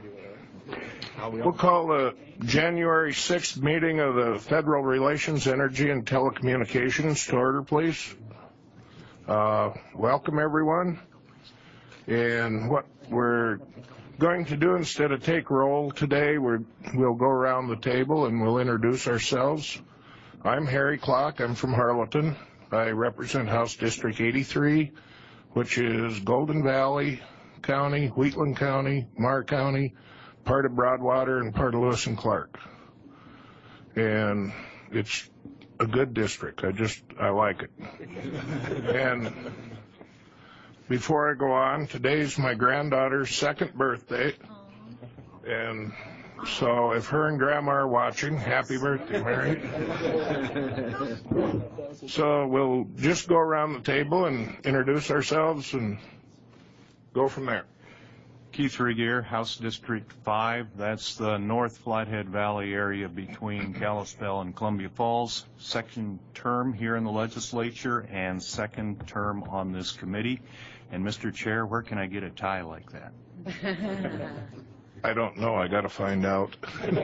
We'll call the January 6th meeting of the Federal Relations, Energy, and Telecommunications to order, please. Welcome, everyone. And what we're going to do, instead of take roll today, we'll go around the table and we'll introduce ourselves. I'm Harry Klock. I'm from Harleton. I represent House District 83, which is Golden Valley County, Wheatland County, Marr County, part of Broadwater, and part of Lewis and Clark. And it's a good district. I like it. And before I go on, today's my granddaughter's 2nd birthday. And so if her and Grandma are watching, happy birthday, Mary. So we'll just go around the table and introduce ourselves and go from there. Keith Regier, House District 5. That's the North Flathead Valley area between Kalispell and Columbia Falls. Second term here in the legislature and 2nd term on this committee. And Mr. Chair, where can I get a tie like that? I don't know. I got to find out.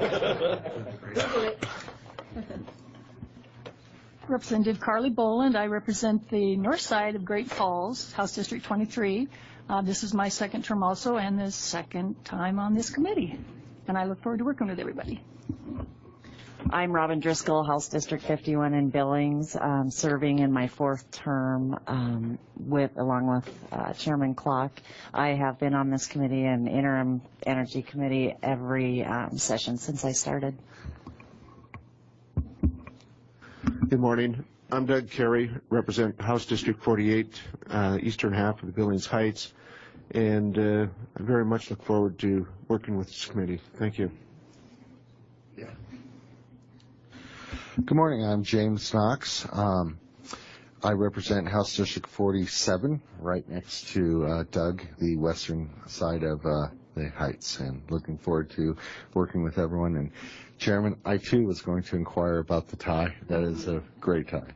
Representative Carly Boland. I represent the north side of Great Falls, House District 23. This is my 2nd term also, and the 2nd time on this committee. And I look forward to working with everybody. I'm Robin Driscoll, House District 51 in Billings, serving in my 4th term along with Chairman Klock. I have been on this committee and interim energy committee every session since I started. Good morning. I'm Doug Carey, represent House District 48, eastern half of the Billings Heights, and I very much look forward to working with this committee. Thank you. Yeah. Good morning. I'm James Knox. I represent House District 47, right next to Doug, the western side of the Heights, and looking forward to working with everyone. And Chairman, I too was going to inquire about the tie. That is a great tie.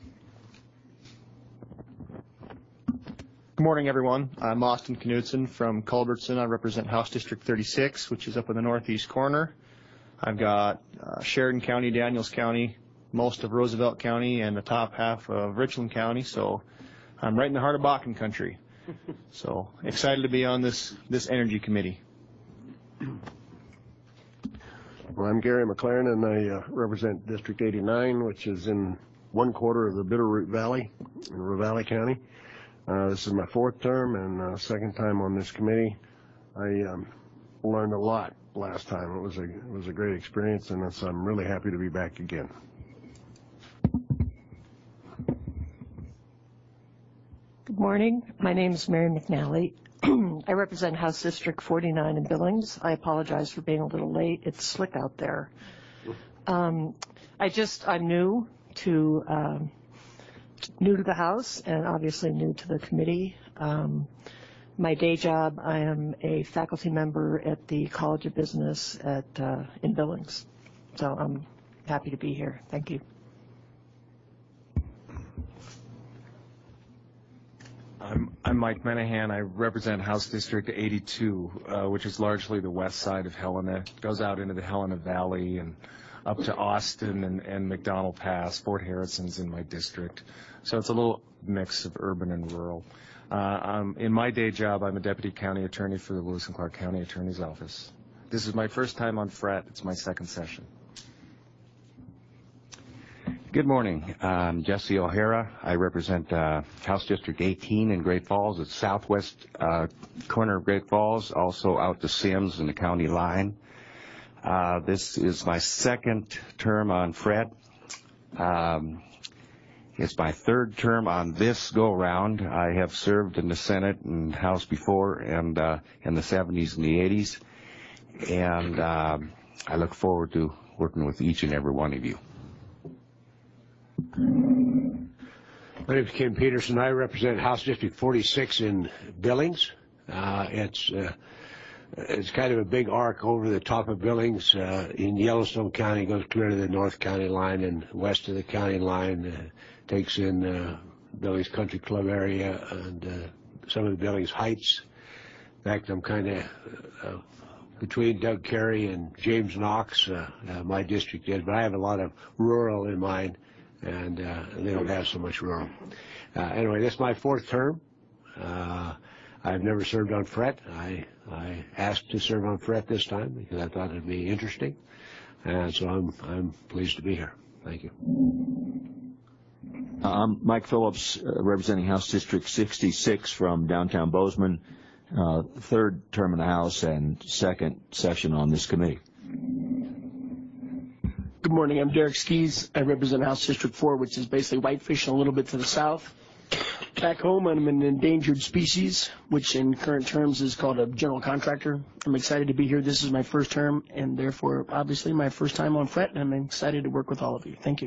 Good morning, everyone. I'm Austin Knudsen from Culbertson. I represent House District 36, which is up in the northeast corner. I've got Sheridan County, Daniels County, most of Roosevelt County, and the top half of Richland County. So I'm right in the heart of Bakken country. So excited to be on this energy committee. Well, I'm Gary McLaren, and I represent District 89, which is in 1/4 of the Bitterroot Valley in Ravalli County. This is my 4th term and 2nd time on this committee. I learned a lot last time. It was a great experience, and so I'm really happy to be back again. Good morning. My name is Mary McNally. I represent House District 49 in Billings. I apologize for being a little late. It's slick out there. I'm new to the House and obviously new to the committee. My day job, I am a faculty member at the College of Business in Billings. So I'm happy to be here. Thank you. I'm Mike Menahan. I represent House District 82, which is largely the west side of Helena. It goes out into the Helena Valley and up to Austin and McDonald Pass. Fort Harrison's in my district. So it's a little mix of urban and rural. In my day job, I'm a deputy county attorney for the Lewis and Clark County Attorney's Office. This is my 1st time on FRET. It's my 2nd session. Good morning. I'm Jesse O'Hara. I represent House District 18 in Great Falls. It's southwest corner of Great Falls, also out to Sims and the county line. This is my 2nd term on FRET. It's my 3rd term on this go-round. I have served in the Senate and House before, and in the 70s and the 80s. And I look forward to working with each and every one of you. My name is Ken Peterson. I represent House District 46 in Billings. It's kind of a big arc over the top of Billings. In Yellowstone County, it goes clear to the North County line, and west of the county line takes in Billings Country Club area and some of the Billings Heights. In fact, I'm kind of between Doug Carey and James Knox, my district is, but I have a lot of rural in mine, and they don't have so much rural. Anyway, this is my 4th term. I've never served on FRET. I asked to serve on FRET this time because I thought it'd be interesting, and so I'm pleased to be here. Thank you. I'm Mike Phillips, representing House District 66 from downtown Bozeman, 3rd term in the House and 2nd session on this committee. Good morning. I'm Derek Skis. I represent House District 4, which is basically Whitefish and a little bit to the south. Back home, I'm an endangered species, which in current terms is called a general contractor. I'm excited to be here. This is my 1st term, and therefore, obviously, my 1st time on FRET, and I'm excited to work with all of you. Thank you.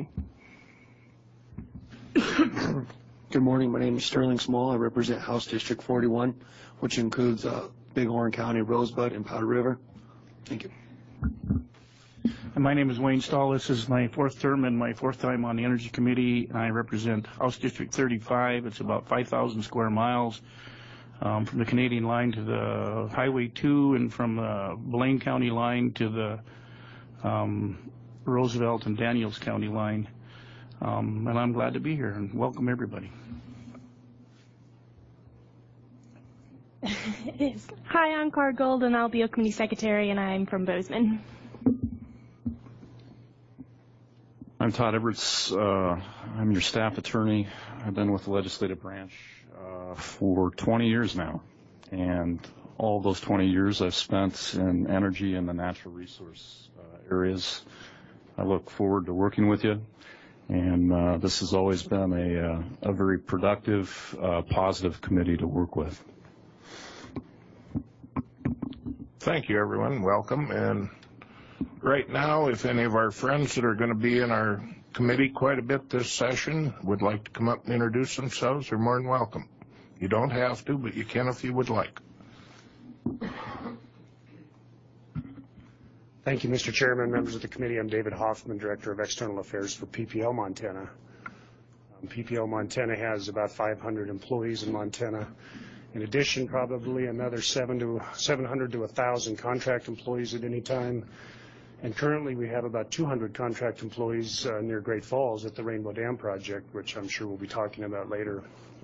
Good morning. My name is Sterling Small. I represent House District 41, which includes Bighorn County, Rosebud, and Powder River. Thank you. And my name is Wayne Stahl. This is my 4th term and my 4th time on the Energy Committee. I represent House District 35. It's about 5,000 square miles from the Canadian line to the Highway 2 and from the Blaine County line to the Roosevelt and Daniels County line. And I'm glad to be here and welcome everybody. Hi, I'm Cara Gold, and I'll be a committee secretary, and I'm from Bozeman. I'm Todd Everts. I'm your staff attorney. I've been with the legislative branch for 20 years now, and all those 20 years I've spent in energy and the natural resource areas. I look forward to working with you, and this has always been a very productive, positive committee to work with. Thank you, everyone. Welcome. And right now, if any of our friends that are going to be in our committee quite a bit this session would like to come up and introduce themselves, they're more than welcome. You don't have to, but you can if you would like. Thank you, Mr. Chairman, members of the committee. I'm David Hoffman, Director of External Affairs for PPL Montana. PPL Montana has about 500 employees in Montana. In addition, probably another 700 to 1,000 contract employees at any time. And currently we have about 200 contract employees near Great Falls at the Rainbow Dam project, which I'm sure we'll be talking about later.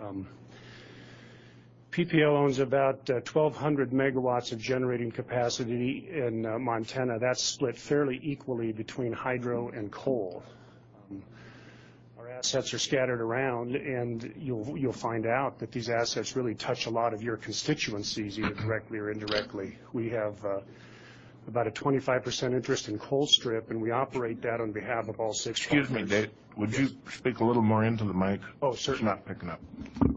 PPL owns about 1,200 megawatts of generating capacity in Montana. That's split fairly equally between hydro and coal. Our assets are scattered around, and you'll find out that these assets really touch a lot of your constituencies, either directly or indirectly. We have about a 25% interest in Colstrip, and we operate that on behalf of all 6 Excuse me, Dave. Would you speak a little more into the mic? Oh, certainly. It's not picking up.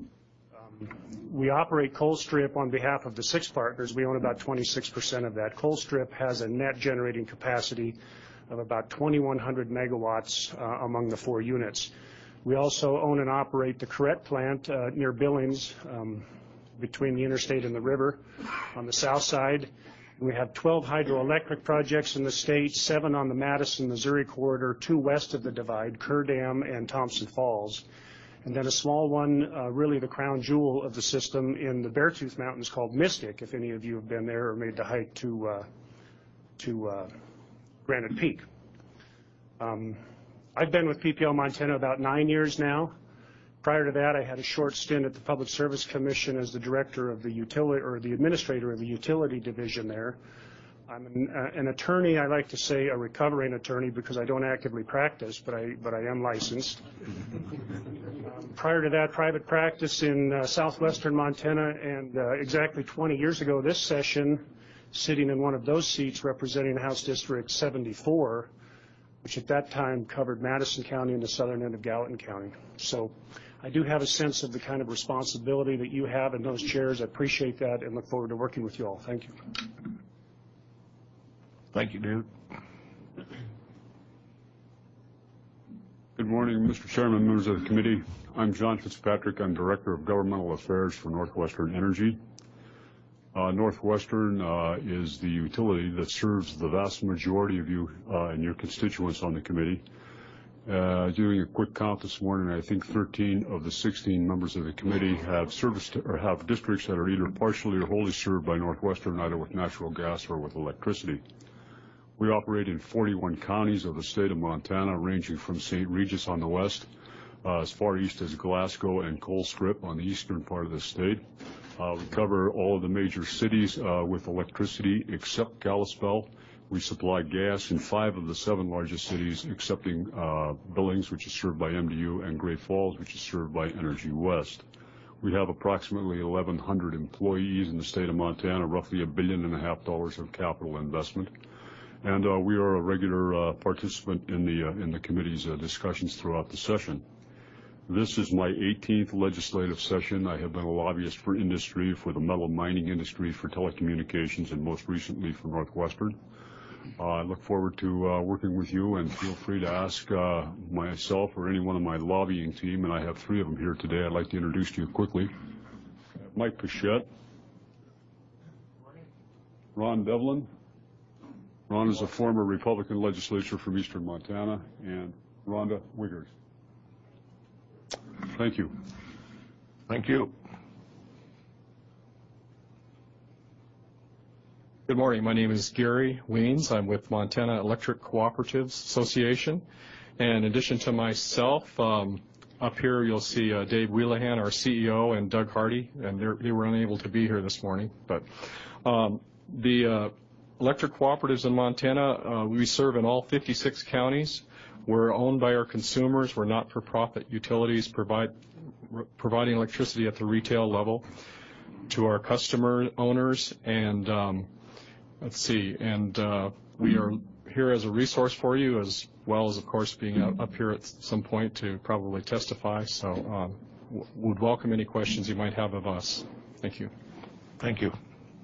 We operate Colstrip on behalf of the 6 partners. We own about 26% of that. Colstrip has a net generating capacity of about 2,100 megawatts among the 4 units. We also own and operate the Corrette plant near Billings between the interstate and the river on the south side. We have 12 hydroelectric projects in the state, 7 on the Madison, Missouri corridor, 2 west of the divide, Kerr Dam and Thompson Falls. And then a small one, really the crown jewel of the system in the Beartooth Mountains called Mystic, if any of you have been there or made the hike to Granite Peak. I've been with PPL Montana about 9 years now. Prior to that, I had a short stint at the Public Service Commission as the director of the utility, or the administrator of the utility division there. I'm an attorney. I like to say a recovering attorney because I don't actively practice, but I am licensed. Prior to that, private practice in southwestern Montana, and exactly 20 years ago this session, sitting in one of those seats representing House District 74, which at that time covered Madison County and the southern end of Gallatin County. So I do have a sense of the kind of responsibility that you have in those chairs. I appreciate that and look forward to working with you all. Thank you. Thank you, dude. Good morning, Mr. Chairman, members of the committee. I'm John Fitzpatrick. I'm Director of Governmental Affairs for Northwestern Energy. Northwestern is the utility that serves the vast majority of you and your constituents on the committee. Doing a quick count this morning, I think 13 of the 16 members of the committee have have districts that are either partially or wholly served by Northwestern, either with natural gas or with electricity. We operate in 41 counties of the state of Montana, ranging from St. Regis on the west, as far east as Glasgow and Colstrip on the eastern part of the state. We cover all of the major cities with electricity except Kalispell. We supply gas in 5 of the 7 largest cities, excepting Billings, which is served by MDU, and Great Falls, which is served by Energy West. We have approximately 1,100 employees in the state of Montana, roughly $1.5 billion of capital investment. And we are a regular participant in the committee's discussions throughout the session. This is my 18th legislative session. I have been a lobbyist for industry, for the metal mining industry, for telecommunications, and most recently for Northwestern. I look forward to working with you, and feel free to ask myself or anyone on my lobbying team, and I have 3 of them here today. I'd like to introduce to you quickly. Mike Pichette, Ron Devlin. Ron is a former Republican legislator from eastern Montana, and Rhonda Wiggers. Thank you. Thank you. Good morning. My name is Gary Weens. I'm with Montana Electric Cooperatives Association. And in addition to myself, up here you'll see Dave Wheelahan, our CEO, and Doug Hardy, and they were unable to be here this morning. But the electric cooperatives in Montana, we serve in all 56 counties. We're owned by our consumers. We're not-for-profit utilities providing electricity at the retail level to our customer owners. And we are here as a resource for you, as well as, of course, being up here at some point to probably testify. So would welcome any questions you might have of us. Thank you. Thank you.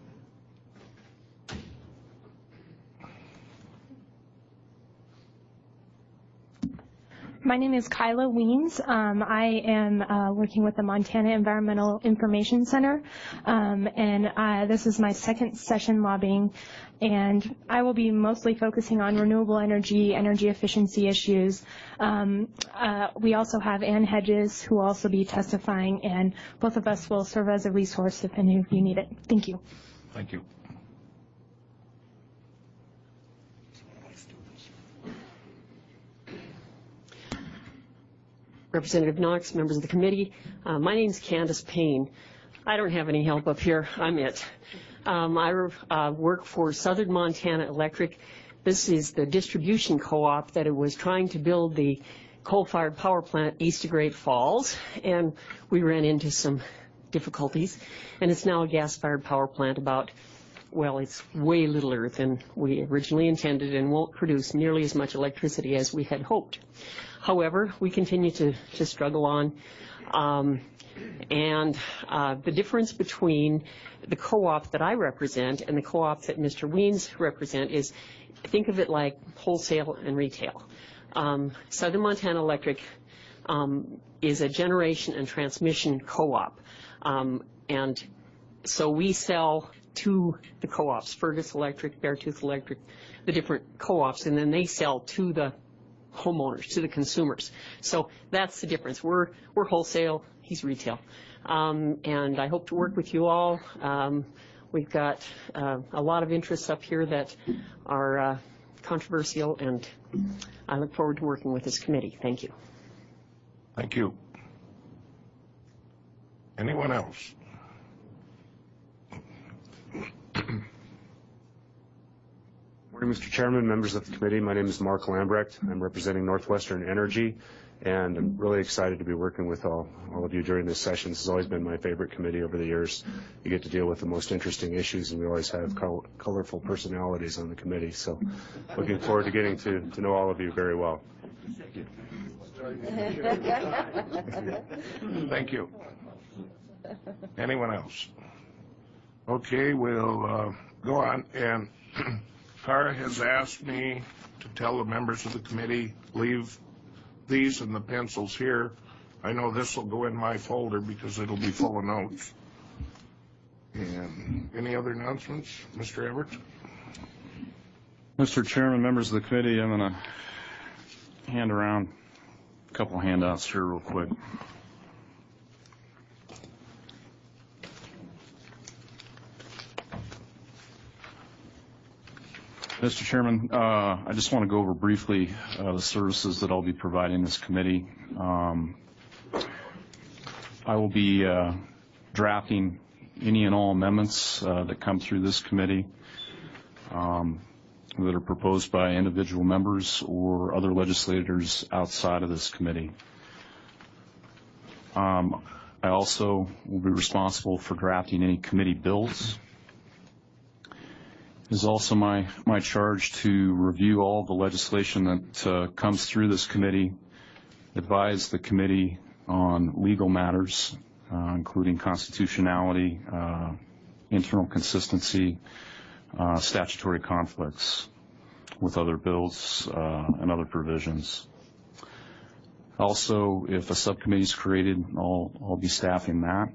My name is Kyla Weens. I am working with the Montana Environmental Information Center, and this is my second session lobbying, and I will be mostly focusing on renewable energy efficiency issues. We also have Ann Hedges, who will also be testifying, and both of us will serve as a resource if any of you need it. Thank you. Thank you. Representative Knox, members of the committee. My name is Candace Payne. I don't have any help up here. I'm it. I work for Southern Montana Electric. This is the distribution co-op that it was trying to build the coal-fired power plant east of Great Falls, and we ran into some difficulties. And it's now a gas-fired power plant it's way littler than we originally intended and won't produce nearly as much electricity as we had hoped. However, we continue to struggle on. The difference between the co-op that I represent and the co-op that Mr. Weens represent is, think of it like wholesale and retail. Southern Montana Electric is a generation and transmission co-op. And so we sell to the co-ops, Fergus Electric, Beartooth Electric, the different co-ops, and then they sell to the homeowners, to the consumers. So that's the difference. We're wholesale, he's retail. And I hope to work with you all. We've got a lot of interests up here that are controversial, and I look forward to working with this committee. Thank you. Thank you. Anyone else? Morning, Mr. Chairman, members of the committee. My name is Mark Lambrecht. I'm representing Northwestern Energy, and I'm really excited to be working with all of you during this session. This has always been my favorite committee over the years. You get to deal with the most interesting issues, and we always have colorful personalities on the committee. So looking forward to getting to know all of you very well. Thank you. Thank you. Anyone else? Okay, we'll go on. And Tara has asked me to tell the members of the committee, leave these and the pencils here. I know this will go in my folder because it'll be full of notes. And any other announcements? Mr. Everett? Mr. Chairman, members of the committee, I'm going to hand around a couple handouts here real quick. Mr. Chairman, I just want to go over briefly the services that I'll be providing this committee. I will be drafting any and all amendments that come through this committee that are proposed by individual members or other legislators outside of this committee. I also will be responsible for drafting any committee bills. It is also my charge to review all the legislation that comes through this committee, advise the committee on legal matters, including constitutionality, internal consistency, statutory conflicts with other bills and other provisions. Also, if a subcommittee is created, I'll be staffing that.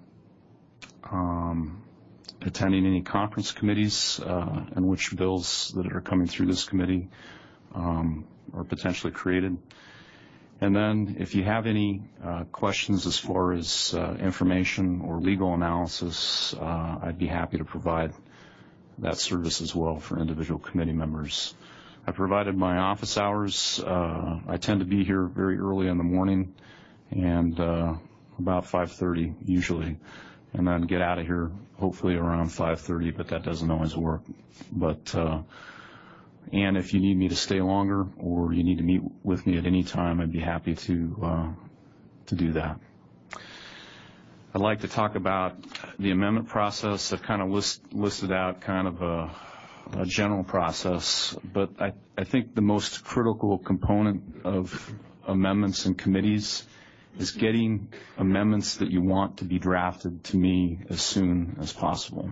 Attending any conference committees in which bills that are coming through this committee are potentially created. And then if you have any questions as far as information or legal analysis, I'd be happy to provide that service as well for individual committee members. I provided my office hours. I tend to be here very early in the morning and about 5:30 usually, and then get out of here hopefully around 5:30, but that doesn't always work. But and if you need me to stay longer or you need to meet with me at any time, I'd be happy to do that. I'd like to talk about the amendment process. I've kind of listed out kind of a general process, but I think the most critical component of amendments in committees is getting amendments that you want to be drafted to me as soon as possible.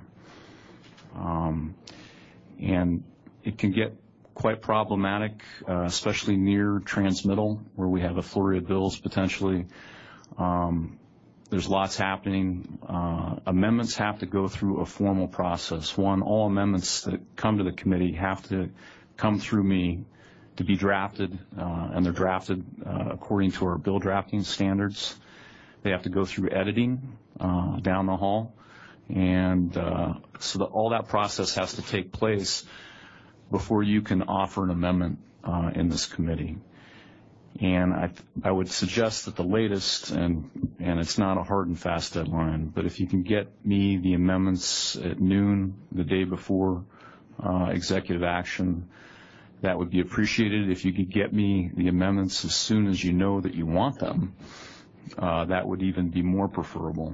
And it can get quite problematic, especially near transmittal, where we have a flurry of bills potentially. There's lots happening. Amendments have to go through a formal process. One, all amendments that come to the committee have to come through me to be drafted, and they're drafted according to our bill drafting standards. They have to go through editing down the hall, and so all that process has to take place before you can offer an amendment in this committee. And I would suggest that the latest, and it's not a hard and fast deadline, but if you can get me the amendments at noon the day before executive action, that would be appreciated. If you could get me the amendments as soon as you know that you want them, that would even be more preferable.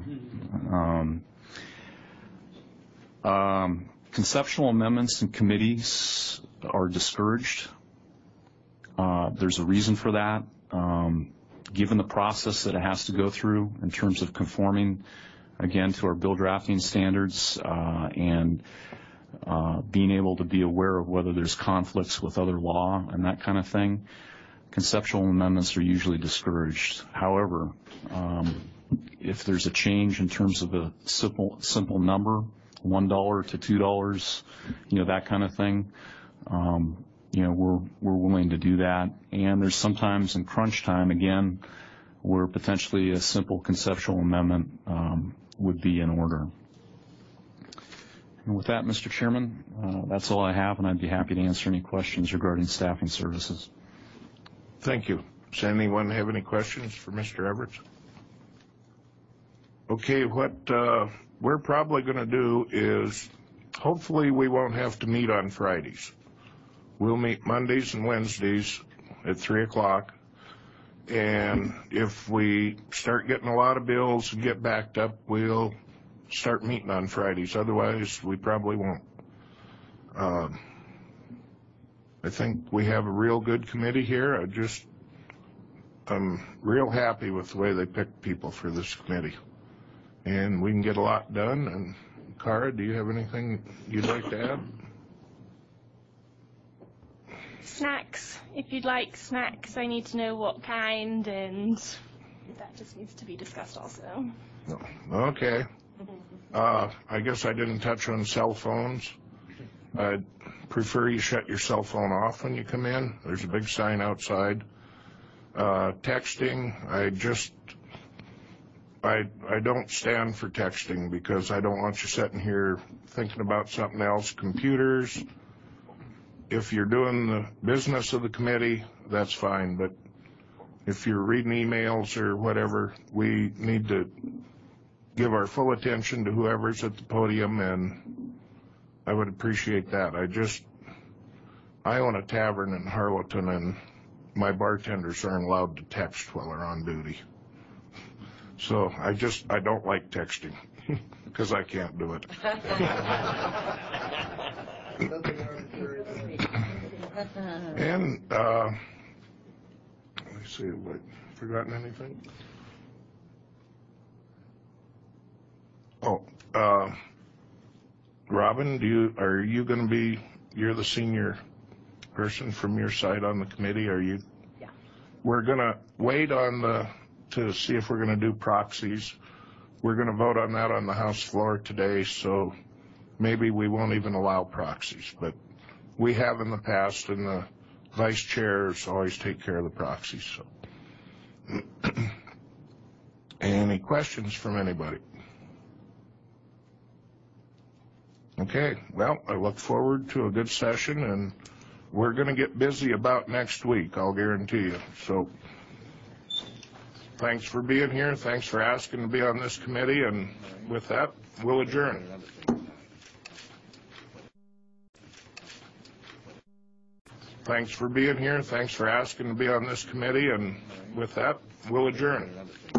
Conceptual amendments in committees are discouraged. There's a reason for that. Given the process that it has to go through in terms of conforming, again, to our bill drafting standards and being able to be aware of whether there's conflicts with other law and that kind of thing, conceptual amendments are usually discouraged. However, if there's a change in terms of a simple number, $1 to $2, that kind of thing, we're willing to do that. And there's sometimes in crunch time, again, where potentially a simple conceptual amendment would be in order. And with that, Mr. Chairman, that's all I have, and I'd be happy to answer any questions regarding staffing services. Thank you. Does anyone have any questions for Mr. Everts? Okay, what we're probably going to do is hopefully we won't have to meet on Fridays. We'll meet Mondays and Wednesdays at 3 o'clock. And if we start getting a lot of bills and get backed up, we'll start meeting on Fridays. Otherwise, we probably won't. I think we have a real good committee here. I'm real happy with the way they picked people for this committee. And we can get a lot done. And Cara, do you have anything you'd like to add? Snacks. If you'd like snacks, I need to know what kind, and that just needs to be discussed also. Okay. I guess I didn't touch on cell phones. I'd prefer you shut your cell phone off when you come in. There's a big sign outside Texting, I don't stand for texting because I don't want you sitting here thinking about something else. Computers, if you're doing the business of the committee, that's fine. But if you're reading emails or whatever, we need to give our full attention to whoever's at the podium, and I would appreciate that. I own a tavern in Harlowton, and my bartenders aren't allowed to text while they're on duty. So I don't like texting because I can't do it. And let me see, have I forgotten anything? Oh, Robin, you're the senior person from your side on the committee, are you? Yeah. We're gonna wait to see if we're going to do proxies. We're going to vote on that on the House floor today, so maybe we won't even allow proxies. But we have in the past, and the vice chairs always take care of the proxies. So, any questions from anybody? Okay, well, I look forward to a good session, and we're going to get busy about next week, I'll guarantee you. So, thanks for being here. Thanks for asking to be on this committee. And with that, we'll adjourn. Thanks for being here. Thanks for asking to be on this committee. And with that, we'll adjourn.